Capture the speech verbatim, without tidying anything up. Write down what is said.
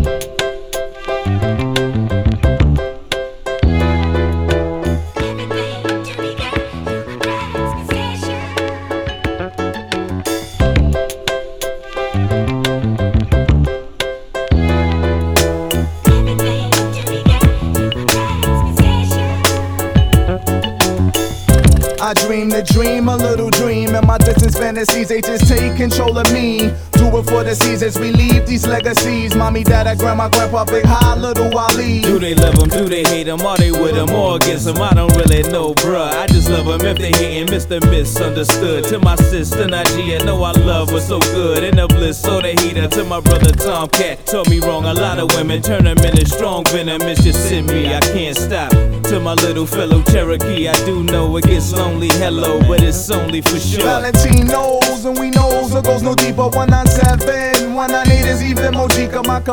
I dream the dream, a little dream, and my distance fantasies, they just take control of me. Do it for the seasons, we leave these legacies. Mommy, dada, grandma, grandpa, big high, little Wally. Do they love him, do they hate him, are they with him or against him? I don't really know, bruh, I just love him if they hating, Mister Misunderstood. To my sister Najee, I know I love her so good. In the bliss, so the heater. To my brother Tomcat, told me wrong, a lot of women turn them into strong venom. It's just in me, I can't stop. To my little fellow Cherokee, I do know it gets lonely, hello, but it's only for sure. Valentine knows, and we knows it goes no deeper. One nine seven, one nine eight is even Mojica, my